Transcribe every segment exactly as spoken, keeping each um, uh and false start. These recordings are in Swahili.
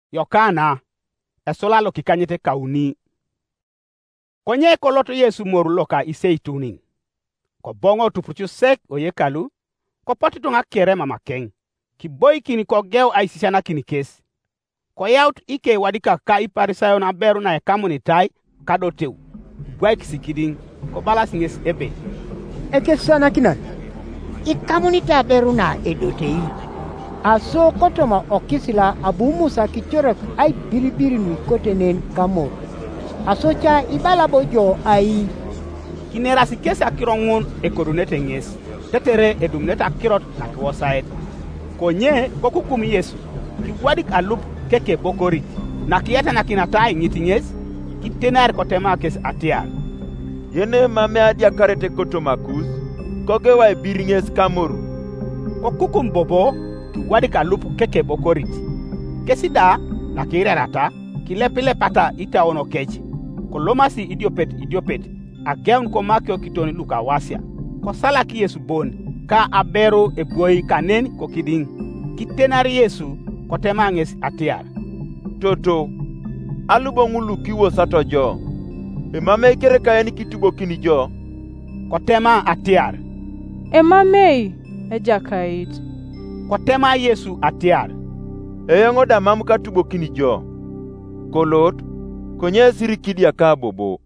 Yokana esolalo kikanyete kauni. Konye koloto Yesu moru loka iseitunin. Ko bongo tupurchu sek o yekalu, ko poti tunga kere mama keng. Ki boy kini ko geo aisisana kini kes. Ko yaut ike wadika ka iparisayo na beru na ekamuni tai kadoteu. Bwai kisikiding ko balas nges ebe. Eke sana kinan. Ikamuni ta beru na edotei. Aso kotoma okisila Abu Musa kichorek ay biribiri ni kotenen kamo. Aso cha ibala bojo ay. Kinera si kesi akirongun ekorunete nges. Tetere edumneta akirot na kiwosaed. Konye kokukumi Yesu. Kiwadik alup keke bokori. Na kiyata na kinatai ngitinges. Kitenar kotema kes atiar. Yene mame adia karete kotomakus. Koge wa biringes kamoru. Kokukum bobo. Kiwadik alup keke bokori. Kesida na kirerata. Kilepile pata ita ono keji. Kolomasi idiopet idiopet. Ageun ko makyo kitoni luka wasia. Ko sala ki Yesu bon. Ka abero e boi kanen ko kiding. Kitenari Yesu ko temanges atiar. Toto. Alubo ngulu kiwo sato jo. E mame kere kayani kitubo kini jo. Ko tema atiar. E mame e jakait. Ko tema Yesu atiar. E yongo da mamu katubo kini jo. Kolot. Konye siri kidi ya ka bobo.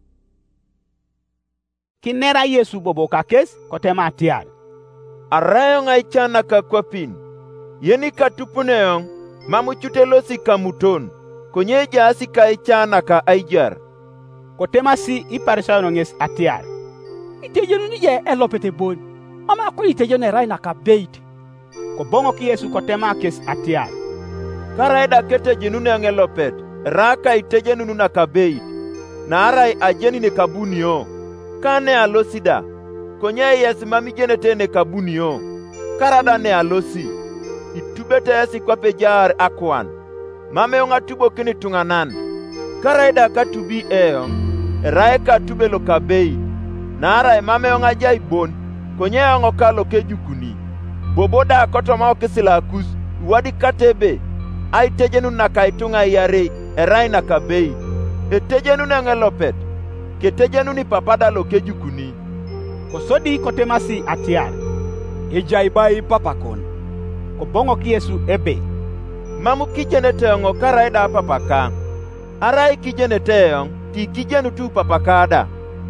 Kinera Yesu bobo kakes ko tema atiar. Arayo ngai chana ka kwapin. Yeni katupune yong. Mamu chutelosi kamuton. Konye jasi ka chana ka aijar. Ko tema si iparisayo nges atiar. Itejenu nije elopete bon. Ama ko itejenu rai na ka beit. Ko bongo ki Yesu ko tema kes atiar. Karaida kete jenune ngelopet. Raka itejenu nuna ka beit. Na arai ajeni ne kabunio. Kane alosida. Konye yesi mami jenete ne kabunio. Karada ne alosi. Itubete yesi kwa pejar akwan. Mame onga tubo kini tunganan. Karaida katubi eyo. Rae katube lo kabei. Nara mame onga jai bon. Konye ongo kalo kejukuni. Boboda kotoma okisila akus. Wadi katebe. Ai tejenu na kaitunga yare. Erai na kabei. Etejenu na ngelopet. Ketejenu ni papada lo kejukuni. Kosodi kotemasi atiar. Ejaibai papakon. Ko bongo ki Yesu ebe. Mamu kijenete yongo karaida papaka. Arai kijenete yong. Ti kijenu tu papakada.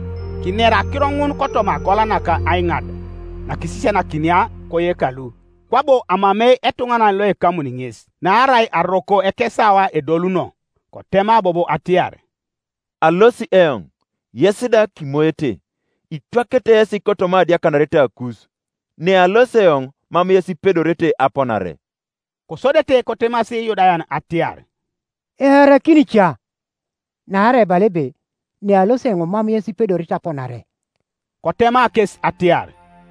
Kinera kirongun kotoma kola naka aingad. Na kisisha na kinia koye kalu. Kwabo amame etungana lo ekamuni nges. Na arai aroko ekesawa edoluno. Ko tema bobo atiar. Alosi eong. Yesida kimoete. Itwakete yesi kotoma dia kanarete akus. Ne alose eong. Mamu yesi pedorete aponare. Kosodete ko tema si yodayan atiar. Ehara kinicha. Na are balebe. Ne alose ngo mamu yesi pedorete aponare. Ko tema kes atiar.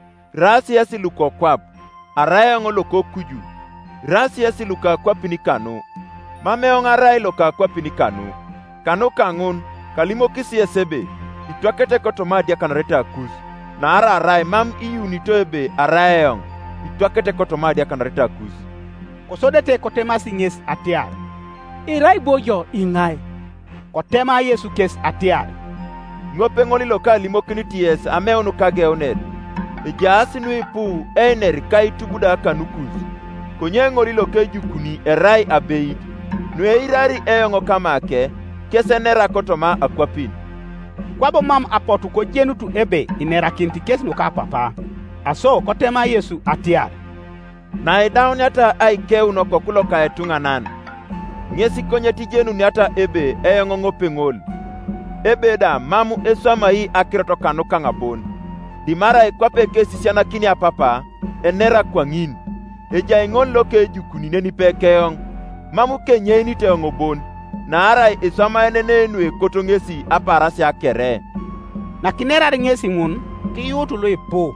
Rasi yesi luko kwab. Araya ngo loko kuju. Rasi yesi luka kwapini kanu. Mame onga rai loka kwapini kanu. Kanu kangun. Kalimo kisi yesebe. Itwakete kotoma dia kanarete akus. Na ara arai mam iyu nitoebe arayong. Itwakete kotoma dia kanarete akus. Kosodete kotema singes atiar. Irai bojo ingai. Kotema Yesu kes atiar. Ngope ngoli loka limokini ties ame onu kage oned. Ijasi nui pu ener kai tubuda kanukus. Konye ngoli loke jukuni erai abeid. Nue irari eyongo kamake. Kese nera kotoma akwapin. Kwabo mam apotu ko jenu tu ebe inera kinti kes nuka papa. Aso kotema Yesu atiar. Na edaun yata aike unoko kuloka etunga nan. Ngesi konye tijenu nyata ebe eyongo ngope ngol. Ebe da mamu eswama hii akiroto kanuka ngabon. Dimara ekwape kesi siana kini ya papa enera kwa ngin. Eja ingon loke jukuni neni pekeyong. Mamu kenye ini teongo bon. Na arai isama enene enwe koto ngesi aparasi akere. Na kinera ngesi ngun ki yutu lo ipo.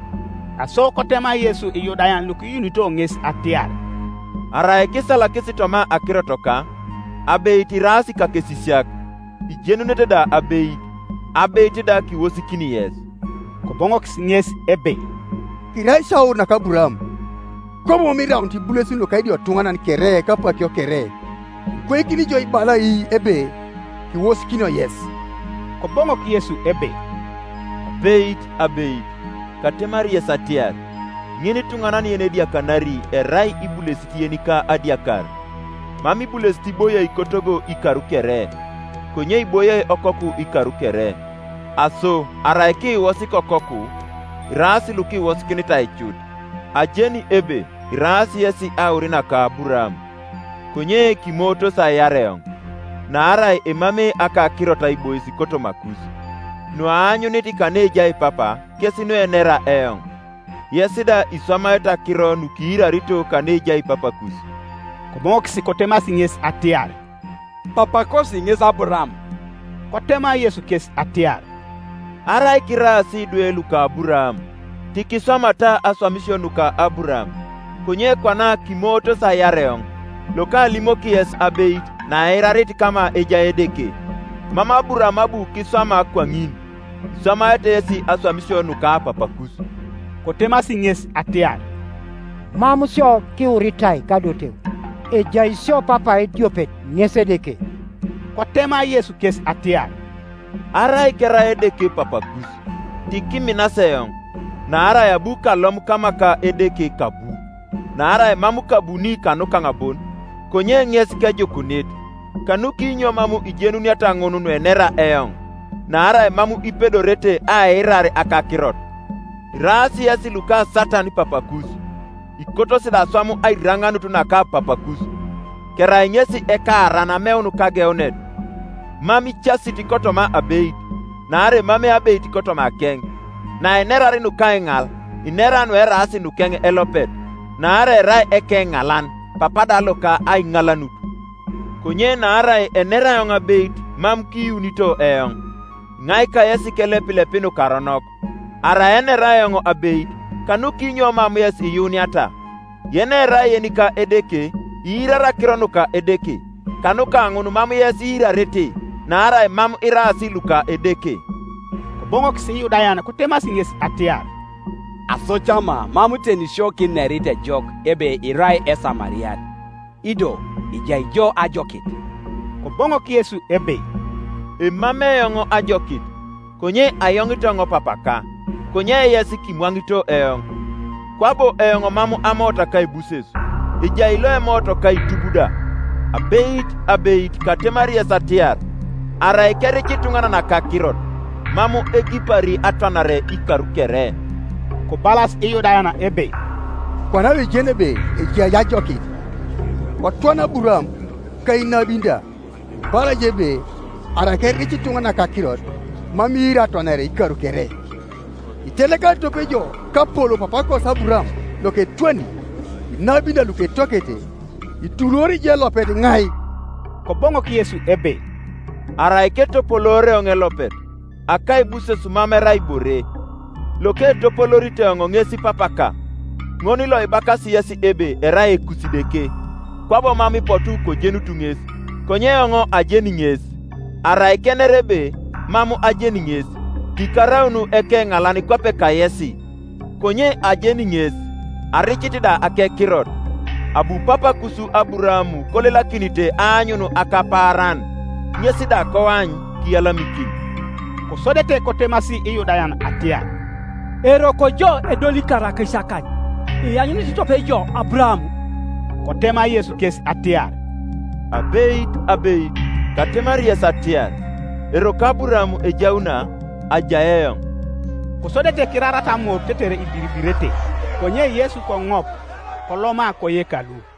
Aso kotema Yesu iyodayan luki yunito ngesi atiar. Arai kisala kisi toma akira toka. Abe itirasi ka kesi siak. Ijenu nete da abe abe itida kiwosi kini yes. Kobongo kisi ngesi ebe. Kirai sao nakaburam. Komo mira unti bulesin lo kaidi otungana kere kapa kyo kere. kwe kini jo ibala i ebe ki wos kino yes ko bongo ki Yesu ebe abeit abeit katemar yes atiar ngini tungana ni ene dia kanari e rai ibulesti yeni ka adiakar mami bulesti boya ikotogo ikaru kere konye iboya okoku ikaru kere aso araiki wasi kokoku rasi luki wasi kinita ichud ajeni ebe rasi yesi aurina ka Abraham konye kimoto sa yareong na arai emame aka kirota iboisi koto makusu no anyo niti kaneja ipapa kesi no enera eong yesida iswama eta kiro nukira rito kaneja ipapa kusu ko kisi kotema singes atiar papa ko singes Abraham kotema Yesu kes atiar arai kira si duelu ka Abraham tikiswama ta aswamisho nuka Abraham konye kwana kimoto sa yareong loka limoki yes abeit na erarit kama eja edeke mama Abraham abu kiswama kwa ngini swama ete yesi aswamisho nuka papa kusu kotema singes atiar mamusyo ki uritai kadote e jaisyo papa Etiopet nyesedeke kotema Yesu kes atiar arai kera edeke papa kusu tikimi naseyong na arai abu kalom kama ka edeke kabu na arai mamu kabuni kanu kangabon konye nges kejo kunit kanu kinyo mamu ijenu niata ngonu nuenera eyong na arai mamu ipedorete airare akakirot rasi yasi luka satani papa kusu ikoto sida swamu airanganu tunaka papa kusu kera nyesi eka arana meunu kageonet mami chasi tikoto ma abeit na are mami abeit tikoto ma keng na enera rinu kaingal inera nu era asi nu keng elopet na are rai eke ngalan papa daloka ai ngalanut konye na are enera yong abeit mam ki unito eyong ngai ka yesi kele pile pinu karonok ara enera yong abeit kanu kinyo mam yesi yuniata yenera yenika edeke irara kironuka edeke kanu kangunu mam yesi irarete na ara mam irasi luka edeke bongo kisi Yudayana kutema singes atiar aso chama mamu teni shoki nerite jok ebe irai esa mariat ido ijai jo ajokit ko bongo ki Yesu ebe e mame yongo ajokit konye ayongito papaka konye yesi kimwangito eyong kwabo eyongo mamu amota kai busesu ijai lo emoto kai tubuda abeit abeit katemaria satiar ara ekere kitungana na kakirot mamu egipari atanare ikarukere ko balas e Yudayana ebe kwana le jenebe e jaja joki ko tona Abraham kai nabinda bala jebe ara kere kitungana kakirot mamira tonere ikarukere iteleka topejo kapolo papa ko Abraham loke twenty nabinda loke tokete itulori jelo pet ngai ko bongo ki Yesu ebe ara iketo polore ongelopet akai buse sumame rai bore loke to polorite ongongesi papaka ngoni lo ibaka siyasi ebe erai kusideke kwabo mami potu ko jenu tunges konye ongo ajeni nges ara ikenerebe mamu ajeni nges kikaraunu eke ngalani kwape kayesi konye ajeni nges arichitida ake kirot abu papa kusu Abrahamu kolela kinite anyunu akaparan nyesida kowany kialamiki ko sodete ko temasi e Yudayana atia ero ko jo edoli karaka shakan e anyuni sitope jo Abraham ko tema Yesu kes atia abeit abeit katemari atia ero ka Abraham e jauna ajaeyon ko sodete kirara tamo tetere idiribirete konye Yesu ko ngop ko loma ko yekalu